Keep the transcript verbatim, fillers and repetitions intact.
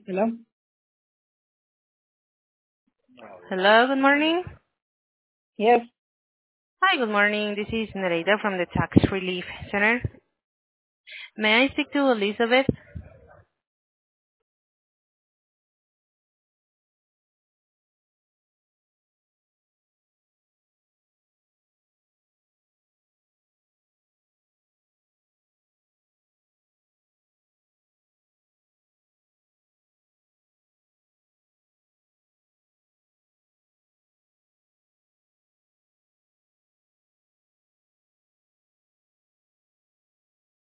Hello? Hello, good morning. Yes. Hi, good morning. This is Nereida from the Tax Relief Center. May I speak to Elizabeth?